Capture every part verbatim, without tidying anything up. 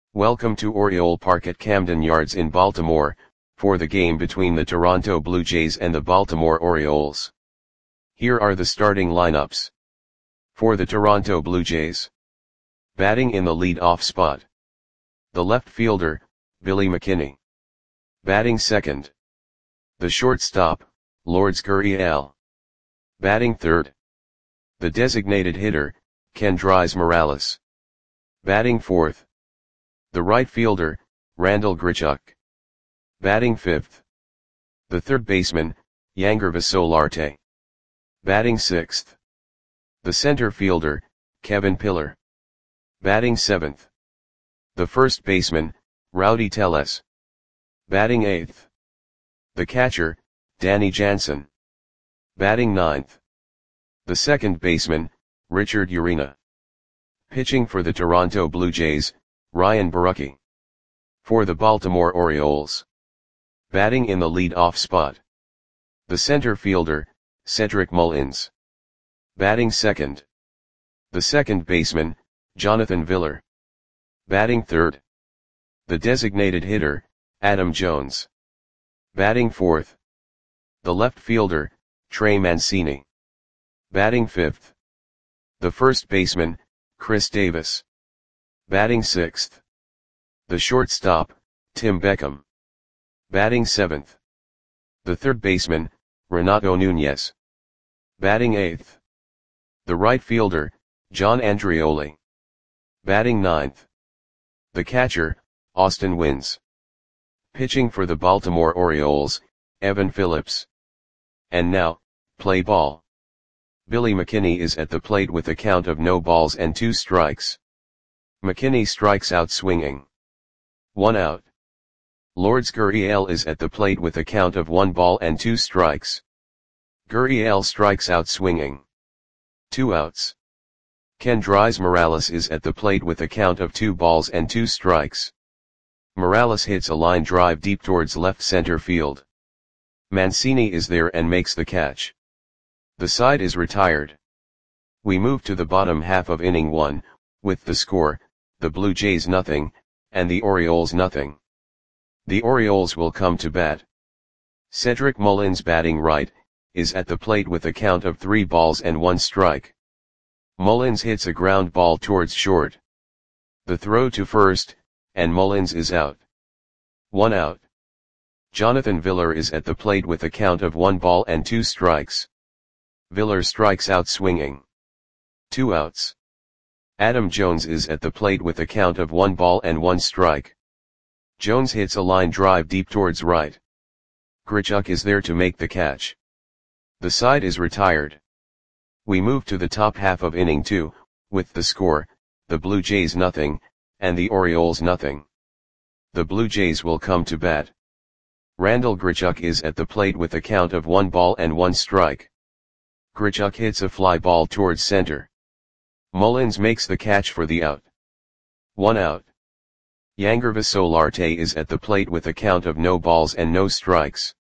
Welcome to Oriole Park at Camden Yards in Baltimore, for the game between the Toronto Blue Jays and the Baltimore Orioles. Here are the starting lineups. For the Toronto Blue Jays. Batting in the lead-off spot. The left fielder, Billy McKinney. Batting second. The shortstop, Lourdes Gurriel. Batting third. The designated hitter, Kendrys Morales. Batting fourth. The right fielder, Randal Grichuk. Batting fifth. The third baseman, Yangervis Solarte. Batting sixth. The center fielder, Kevin Pillar. Batting seventh. The first baseman, Rowdy Tellez. Batting eighth. The catcher, Danny Jansen. Batting ninth. The second baseman, Richard Urena. Pitching for the Toronto Blue Jays, Ryan Borucki. For the Baltimore Orioles. Batting in the lead-off spot. The center fielder, Cedric Mullins. Batting second. The second baseman, Jonathan Villar. Batting third. The designated hitter, Adam Jones. Batting fourth. The left fielder, Trey Mancini. Batting fifth. The first baseman, Chris Davis. Batting sixth. The shortstop, Tim Beckham. Batting seventh. The third baseman, Renato Nunez. Batting eighth. The right fielder, John Andrioli. Batting ninth. The catcher, Austin Wynns. Pitching for the Baltimore Orioles, Evan Phillips. And now, play ball. Billy McKinney is at the plate with a count of no balls and two strikes. McKinney strikes out swinging. One out. Lourdes Gurriel is at the plate with a count of one ball and two strikes. Gurriel strikes out swinging. Two outs. Kendrys Morales is at the plate with a count of two balls and two strikes. Morales hits a line drive deep towards left center field. Mancini is there and makes the catch. The side is retired. We move to the bottom half of inning one, with the score, the Blue Jays nothing, and the Orioles nothing. The Orioles will come to bat. Cedric Mullins, batting right, is at the plate with a count of three balls and one strike. Mullins hits a ground ball towards short. The throw to first, and Mullins is out. One out. Jonathan Villar is at the plate with a count of one ball and two strikes. Villar strikes out swinging. Two outs. Adam Jones is at the plate with a count of one ball and one strike. Jones hits a line drive deep towards right. Grichuk is there to make the catch. The side is retired. We move to the top half of inning two, with the score, the Blue Jays nothing, and the Orioles nothing. The Blue Jays will come to bat. Randal Grichuk is at the plate with a count of one ball and one strike. Grichuk hits a fly ball towards center. Mullins makes the catch for the out. One out. Yangervis Solarte is at the plate with a count of no balls and no strikes.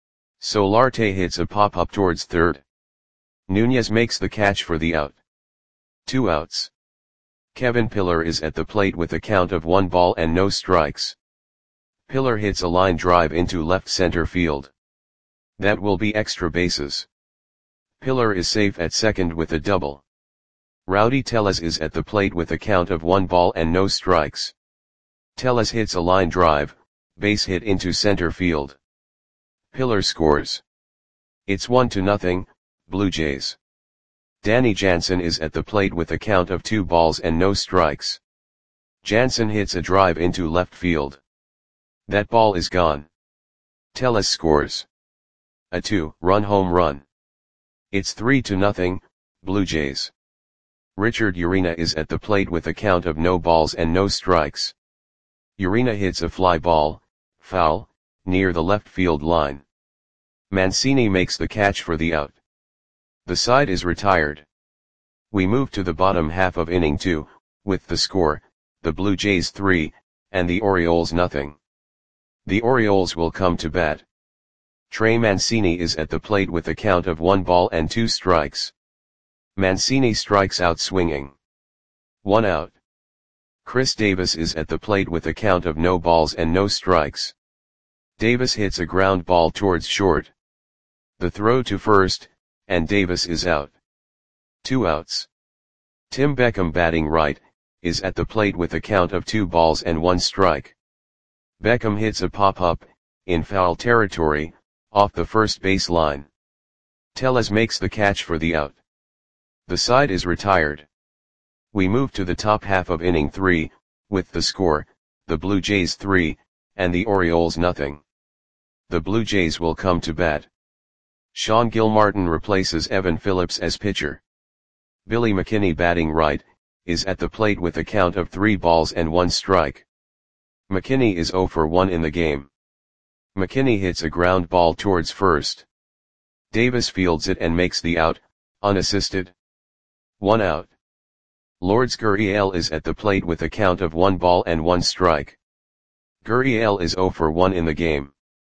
Solarte hits a pop-up towards third. Nunez makes the catch for the out. Two outs. Kevin Pillar is at the plate with a count of one ball and no strikes. Pillar hits a line drive into left center field. That will be extra bases. Pillar is safe at second with a double. Rowdy Tellez is at the plate with a count of one ball and no strikes. Tellez hits a line drive, base hit into center field. Pillar scores. It's one to nothing, Blue Jays. Danny Jansen is at the plate with a count of two balls and no strikes. Jansen hits a drive into left field. That ball is gone. Tellez scores. A two-run home run. It's three to nothing, Blue Jays. Richard Urena is at the plate with a count of no balls and no strikes. Urena hits a fly ball, foul, near the left field line. Mancini makes the catch for the out. The side is retired. We move to the bottom half of inning two, with the score, the Blue Jays three, and the Orioles nothing. The Orioles will come to bat. Trey Mancini is at the plate with a count of one ball and two strikes. Mancini strikes out swinging. One out. Chris Davis is at the plate with a count of no balls and no strikes. Davis hits a ground ball towards short. The throw to first, and Davis is out. Two outs. Tim Beckham, batting right, is at the plate with a count of two balls and one strike. Beckham hits a pop-up, in foul territory, off the first base line. Tellez makes the catch for the out. The side is retired. We move to the top half of inning three, with the score, the Blue Jays three, and the Orioles nothing. The Blue Jays will come to bat. Sean Gilmartin replaces Evan Phillips as pitcher. Billy McKinney, batting right, is at the plate with a count of three balls and one strike. McKinney is oh for one in the game. McKinney hits a ground ball towards first. Davis fields it and makes the out, unassisted. One out. Lourdes Gurriel is at the plate with a count of one ball and one strike. Gurriel is oh for one in the game.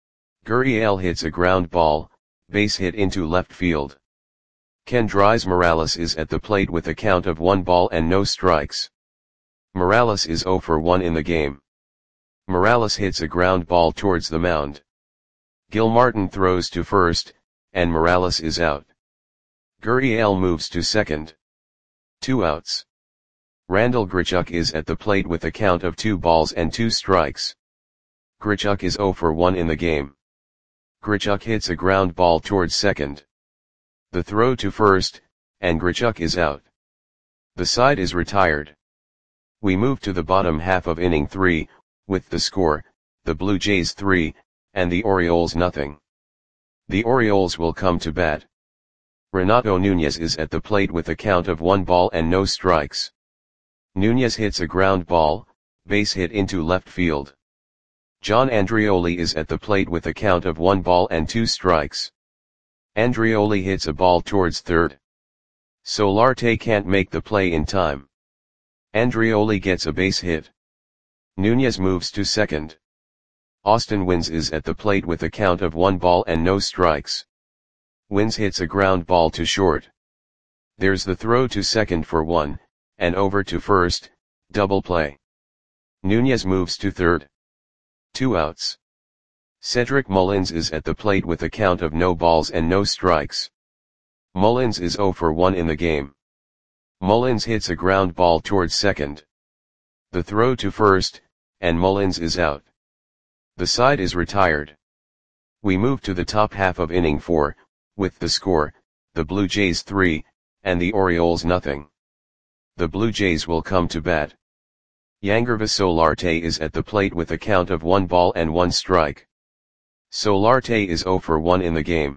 Gurriel hits a ground ball, base hit into left field. Kendrys Morales is at the plate with a count of one ball and no strikes. Morales is oh for one in the game. Morales hits a ground ball towards the mound. Gilmartin throws to first, and Morales is out. Gurriel moves to second. Two outs. Randal Grichuk is at the plate with a count of two balls and two strikes. Grichuk is oh for one in the game. Grichuk hits a ground ball towards second. The throw to first, and Grichuk is out. The side is retired. We move to the bottom half of inning three, with the score, the Blue Jays three, and the Orioles nothing. The Orioles will come to bat. Renato Nunez is at the plate with a count of one ball and no strikes. Nunez hits a ground ball, base hit into left field. John Andrioli is at the plate with a count of one ball and two strikes. Andrioli hits a ball towards third. Solarte can't make the play in time. Andrioli gets a base hit. Nunez moves to second. Austin Wynns is at the plate with a count of one ball and no strikes. Wynns hits a ground ball to short. There's the throw to second for one, and over to first, double play. Nunez moves to third. Two outs. Cedric Mullins is at the plate with a count of no balls and no strikes. Mullins is oh for one in the game. Mullins hits a ground ball towards second. The throw to first, and Mullins is out. The side is retired. We move to the top half of inning four, with the score, the Blue Jays three, and the Orioles nothing. The Blue Jays will come to bat. Yangervis Solarte is at the plate with a count of one ball and one strike. Solarte is oh for one in the game.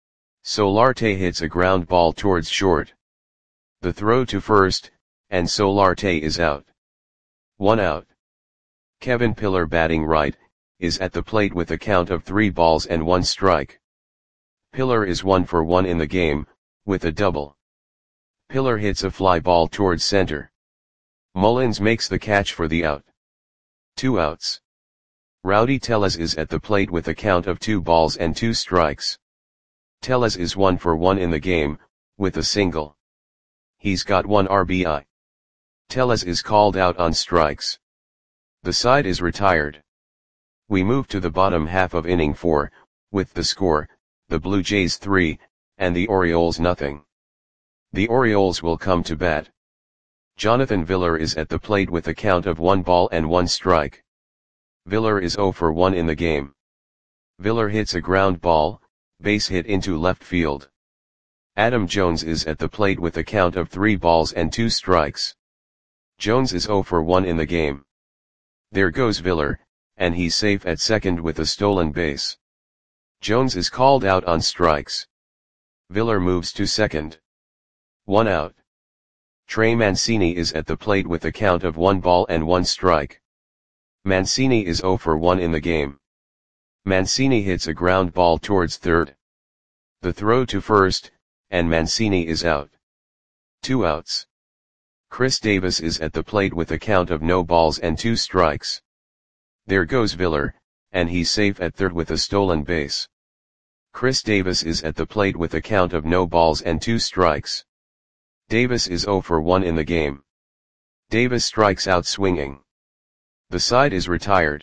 Solarte hits a ground ball towards short. The throw to first, and Solarte is out. One out. Kevin Pillar, batting right, is at the plate with a count of three balls and one strike. Pillar is one for one in the game, with a double. Pillar hits a fly ball towards center. Mullins makes the catch for the out. Two outs. Rowdy Tellez is at the plate with a count of two balls and two strikes. Tellez is one for one in the game, with a single. He's got one R B I. Tellez is called out on strikes. The side is retired. We move to the bottom half of inning four, with the score, the Blue Jays three, and the Orioles nothing. The Orioles will come to bat. Jonathan Villar is at the plate with a count of one ball and one strike. Villar is oh for one in the game. Villar hits a ground ball, base hit into left field. Adam Jones is at the plate with a count of three balls and two strikes. Jones is oh for one in the game. There goes Villar, and he's safe at second with a stolen base. Jones is called out on strikes. Villar moves to second. One out. Trey Mancini is at the plate with a count of one ball and one strike. Mancini is oh for one in the game. Mancini hits a ground ball towards third. The throw to first, and Mancini is out. Two outs. Chris Davis is at the plate with a count of no balls and two strikes. There goes Villar, and he's safe at third with a stolen base. Chris Davis is at the plate with a count of no balls and two strikes. Davis is oh for one in the game. Davis strikes out swinging. The side is retired.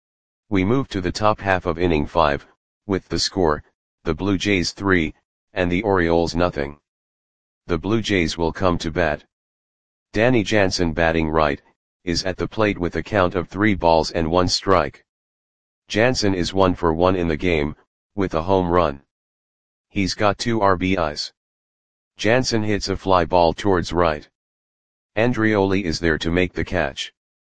We move to the top half of inning five, with the score, the Blue Jays three, and the Orioles nothing. The Blue Jays will come to bat. Danny Jansen, batting right, is at the plate with a count of three balls and one strike. Jansen is one for one in the game, with a home run. He's got two R B Is. Jansen hits a fly ball towards right. Andreoli is there to make the catch.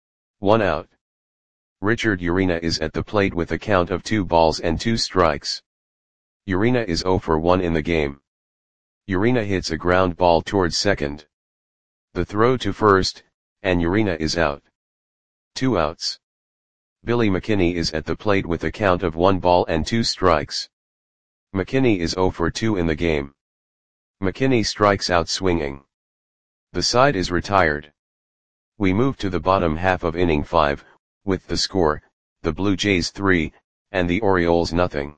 One out. Richard Urena is at the plate with a count of two balls and two strikes. Urena is zero for one in the game. Urena hits a ground ball towards second. The throw to first, and Urena is out. Two outs. Billy McKinney is at the plate with a count of one ball and two strikes. McKinney is zero for two in the game. McKinney strikes out swinging. The side is retired. We move to the bottom half of inning five, with the score, the Blue Jays three, and the Orioles nothing.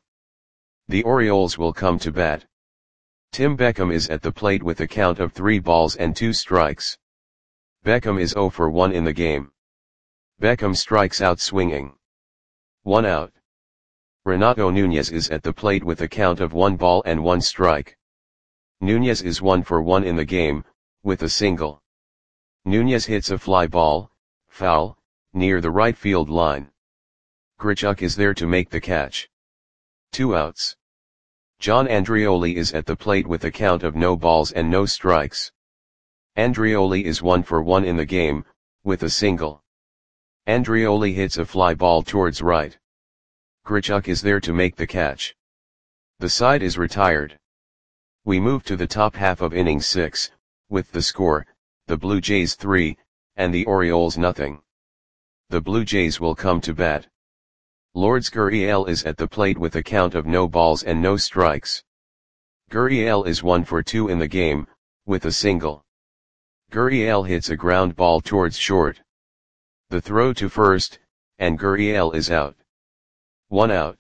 The Orioles will come to bat. Tim Beckham is at the plate with a count of three balls and two strikes. Beckham is zero for one in the game. Beckham strikes out swinging. One out. Renato Nunez is at the plate with a count of one ball and one strike. Nunez is one for one in the game, with a single. Nunez hits a fly ball, foul, near the right field line. Grichuk is there to make the catch. Two outs. John Andreoli is at the plate with a count of no balls and no strikes. Andreoli is one for one in the game, with a single. Andreoli hits a fly ball towards right. Grichuk is there to make the catch. The side is retired. We move to the top half of inning six, with the score, the Blue Jays three, and the Orioles nothing. The Blue Jays will come to bat. Lourdes Gurriel is at the plate with a count of no balls and no strikes. Gurriel is one for two in the game, with a single. Gurriel hits a ground ball towards short. The throw to first, and Gurriel is out. One out.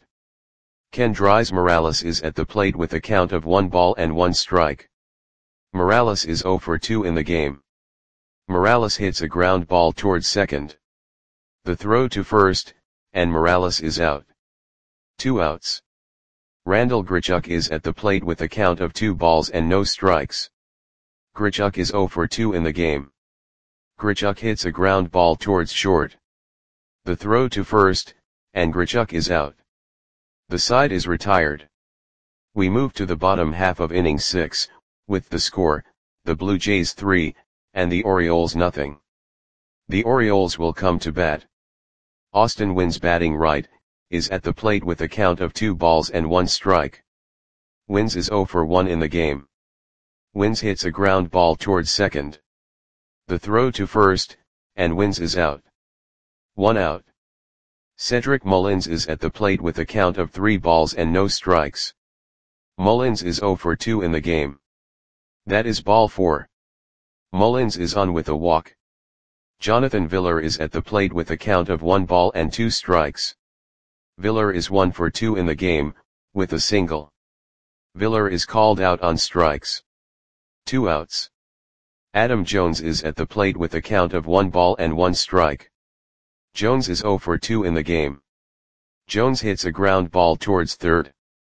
Kendrys Morales is at the plate with a count of one ball and one strike. Morales is zero for two in the game. Morales hits a ground ball towards second. The throw to first, and Morales is out. Two outs. Randall Grichuk is at the plate with a count of two balls and no strikes. Grichuk is zero for two in the game. Grichuk hits a ground ball towards short. The throw to first, and Grichuk is out. The side is retired. We move to the bottom half of inning six, with the score, the Blue Jays three, and the Orioles nothing. The Orioles will come to bat. Austin Wynns, batting right, is at the plate with a count of two balls and one strike. Wynns is zero for one in the game. Wynns hits a ground ball towards second. The throw to first, and Wynns is out. One out. Cedric Mullins is at the plate with a count of three balls and no strikes. Mullins is zero for two in the game. That is ball four. Mullins is on with a walk. Jonathan Villar is at the plate with a count of one ball and two strikes. Villar is one for two in the game, with a single. Villar is called out on strikes. Two outs. Adam Jones is at the plate with a count of one ball and one strike. Jones is zero for two in the game. Jones hits a ground ball towards third.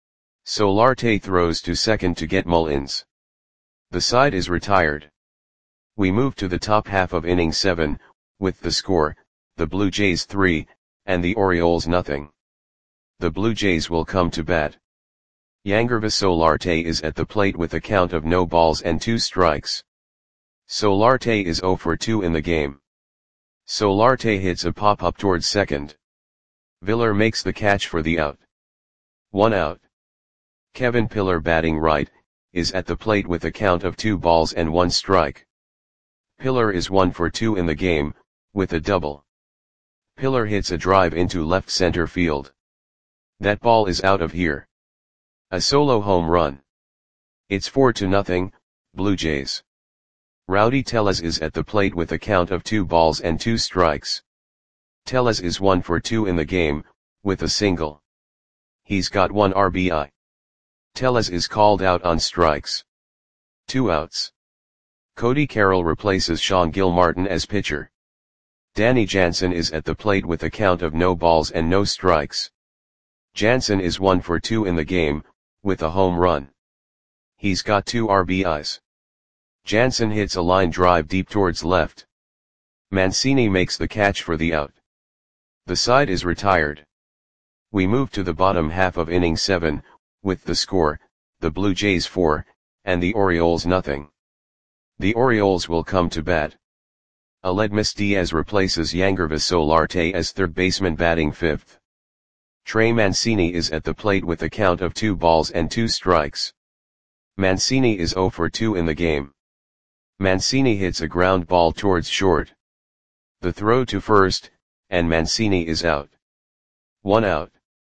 Solarte throws to second to get Mullins. The side is retired. We move to the top half of inning seven, with the score, the Blue Jays three, and the Orioles nothing. The Blue Jays will come to bat. Yangervis Solarte is at the plate with a count of no balls and two strikes. Solarte is zero for two in the game. Solarte hits a pop-up towards second. Villar makes the catch for the out. One out. Kevin Pillar, batting right, is at the plate with a count of two balls and one strike. Pillar is one for two in the game, with a double. Pillar hits a drive into left center field. That ball is out of here. A solo home run. It's four to nothing, Blue Jays. Rowdy Tellez is at the plate with a count of two balls and two strikes. Tellez is one for two in the game, with a single. He's got one R B I. Tellez is called out on strikes. Two outs. Cody Carroll replaces Sean Gilmartin as pitcher. Danny Jansen is at the plate with a count of no balls and no strikes. Jansen is one for two in the game, with a home run. He's got two R B Is. Jansen hits a line drive deep towards left. Mancini makes the catch for the out. The side is retired. We move to the bottom half of inning seven, with the score, the Blue Jays four, and the Orioles nothing. The Orioles will come to bat. Aledmys Diaz replaces Yangervis Solarte as third baseman batting fifth. Trey Mancini is at the plate with a count of two balls and two strikes. Mancini is zero for two in the game. Mancini hits a ground ball towards short. The throw to first, and Mancini is out. One out.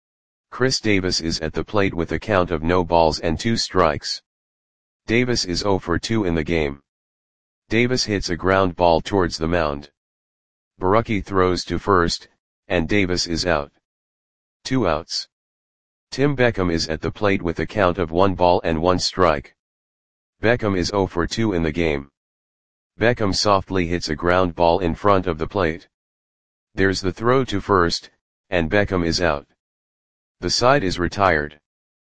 Chris Davis is at the plate with a count of no balls and two strikes. Davis is zero for two in the game. Davis hits a ground ball towards the mound. Borucki throws to first, and Davis is out. Two outs. Tim Beckham is at the plate with a count of one ball and one strike. Beckham is zero for two in the game. Beckham softly hits a ground ball in front of the plate. There's the throw to first, and Beckham is out. The side is retired.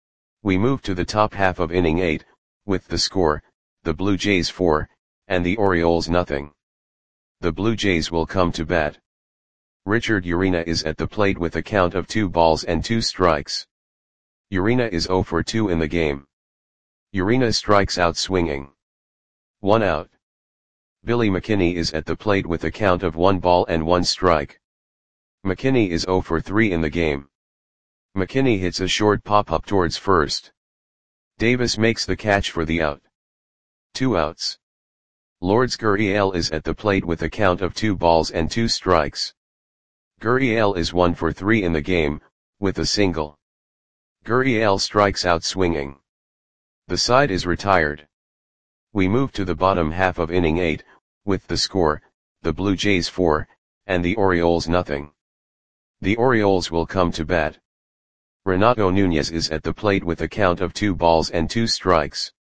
We move to the top half of inning eight, with the score, the Blue Jays four, and the Orioles nothing. The Blue Jays will come to bat. Richard Urena is at the plate with a count of two balls and two strikes. Urena is zero for two in the game. Urena strikes out swinging. One out. Billy McKinney is at the plate with a count of one ball and one strike. McKinney is zero for three in the game. McKinney hits a short pop-up towards first. Davis makes the catch for the out. Two outs. Lourdes Gurriel is at the plate with a count of two balls and two strikes. Gurriel is one for three in the game, with a single. Gurriel strikes out swinging. The side is retired. We move to the bottom half of inning eight, with the score, the Blue Jays four, and the Orioles nothing. The Orioles will come to bat. Renato Nunez is at the plate with a count of two balls and two strikes.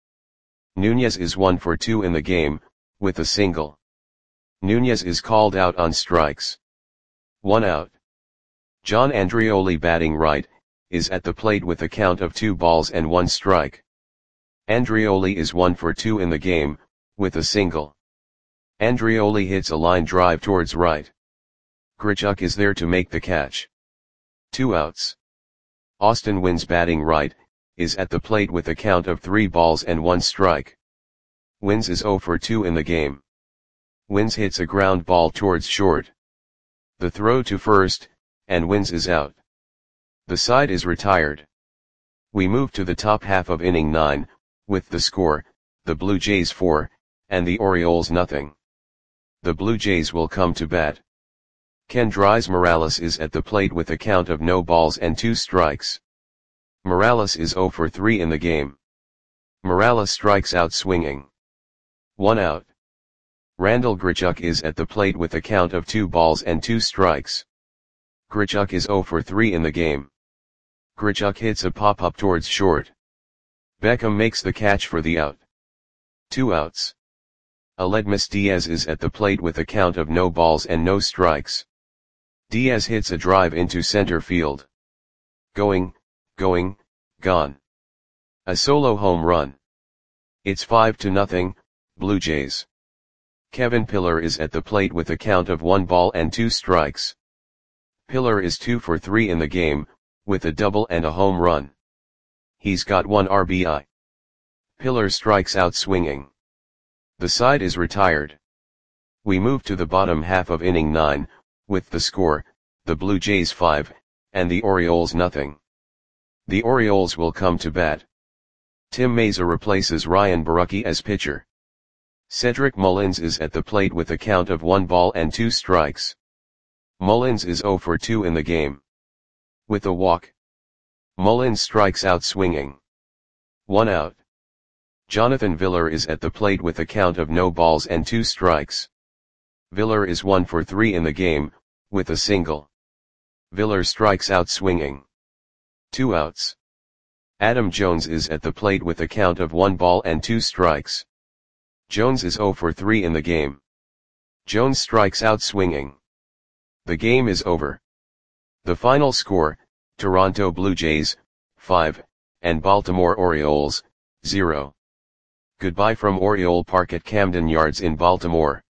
Nunez is one for two in the game, with a single. Nunez is called out on strikes. One out. John Andrioli batting right, is at the plate with a count of two balls and one strike. Andrioli is one for two in the game, with a single. Andrioli hits a line drive towards right. Grichuk is there to make the catch. Two outs. Austin Wynns batting right, is at the plate with a count of three balls and one strike. Wynns is zero for two in the game. Wynns hits a ground ball towards short. The throw to first, and Wynns is out. The side is retired. We move to the top half of inning nine, with the score, the Blue Jays four, and the Orioles nothing. The Blue Jays will come to bat. Kendrys Morales is at the plate with a count of no balls and two strikes. Morales is zero for three in the game. Morales strikes out swinging. One out. Randal Grichuk is at the plate with a count of two balls and two strikes. Grichuk is zero for three in the game. Grichuk hits a pop-up towards short. Beckham makes the catch for the out. Two outs. Aledmys Diaz is at the plate with a count of no balls and no strikes. Diaz hits a drive into center field. Going, going, gone. A solo home run. It's five to nothing, Blue Jays. Kevin Pillar is at the plate with a count of one ball and two strikes. Pillar is two for three in the game, with a double and a home run. He's got one R B I. Pillar strikes out swinging. The side is retired. We move to the bottom half of inning nine, with the score, the Blue Jays five, and the Orioles nothing. The Orioles will come to bat. Tim Mayza replaces Ryan Borucki as pitcher. Cedric Mullins is at the plate with a count of one ball and two strikes. Mullins is zero for two in the game. With a walk. Mullins strikes out swinging. One out. Jonathan Villar is at the plate with a count of no balls and two strikes. Villar is one for three in the game, with a single. Villar strikes out swinging. Two outs. Adam Jones is at the plate with a count of one ball and two strikes. Jones is zero for three in the game. Jones strikes out swinging. The game is over. The final score, Toronto Blue Jays, five, and Baltimore Orioles, zero. Goodbye from Oriole Park at Camden Yards in Baltimore.